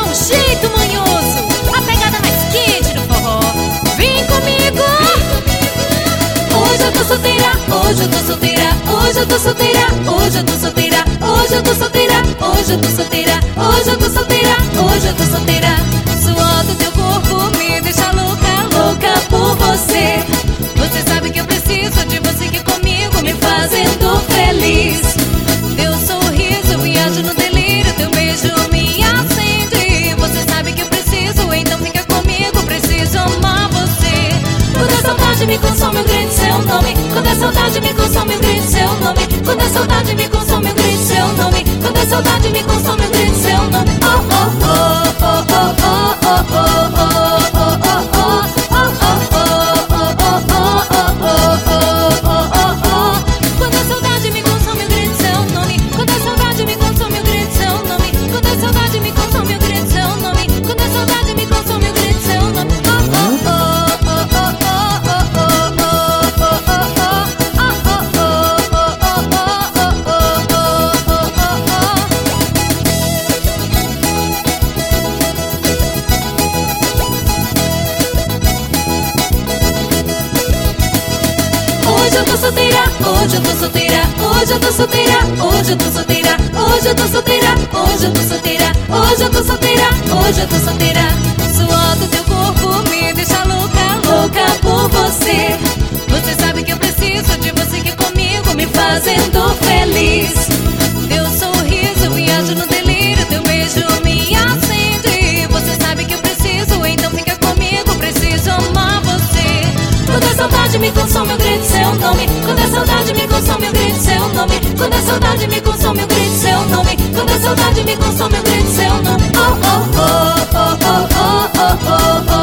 um jeito manhoso, a pegada mais quente do forró. Vem comigo! Hoje eu tô solteira, hoje eu tô solteira, hoje eu tô solteira, hoje eu tô solteira, hoje eu tô solteira, hoje eu tô solteira, hoje eu tô solteira, hoje eu tô solteira. Suor do teu corpo me deixa louca, Louca por você, Você sabe que eu preciso de você aqui comigo, me fazendo feliz. Teu sorriso, viajo no delírio, teu beijo me acende. Você sabe que eu preciso, então fica comigo, preciso amar você. Quando a saudade me consome, eu grito seu nome. Quando a saudade me consome, eu grito seu nome. Quando a saudade me consome, eu grito seu nome. Quando a saudade me consome, eu grito seu nome. Oh, oh, oh, oh, oh, oh, oh, oh, oh, oh, oh, oh. Quando a saudade me consome, eu grito seu nome. Quando a saudade me consome, eu grito seu nome. Quando a saudade me consome, eu grito seu nome. Quando a saudade me consome, eu grito seu nome. Hoje eu tô solteira, hoje eu tô solteira, hoje eu tô solteira, hoje eu tô solteira, hoje eu tô solteira, hoje eu tô solteira, hoje eu tô solteira, hoje eu tô solteira. Suor do teu corpo me deixa louca, Louca por você, Você sabe que eu preciso de você aqui comigo, me fazendo feliz. Teu sorriso, viajo no delírio, teu beijo me acende. Você sabe que eu preciso, então fica comigo, preciso amar você. Quando a saudade me consome, eu grito seu nome. Quando a saudade me consome, eu grito seu nome. Quando a saudade me consome, eu grito seu nome. Quando a saudade me consome, eu grito seu nome. Oh, oh, oh, oh, oh, oh, oh, oh, oh.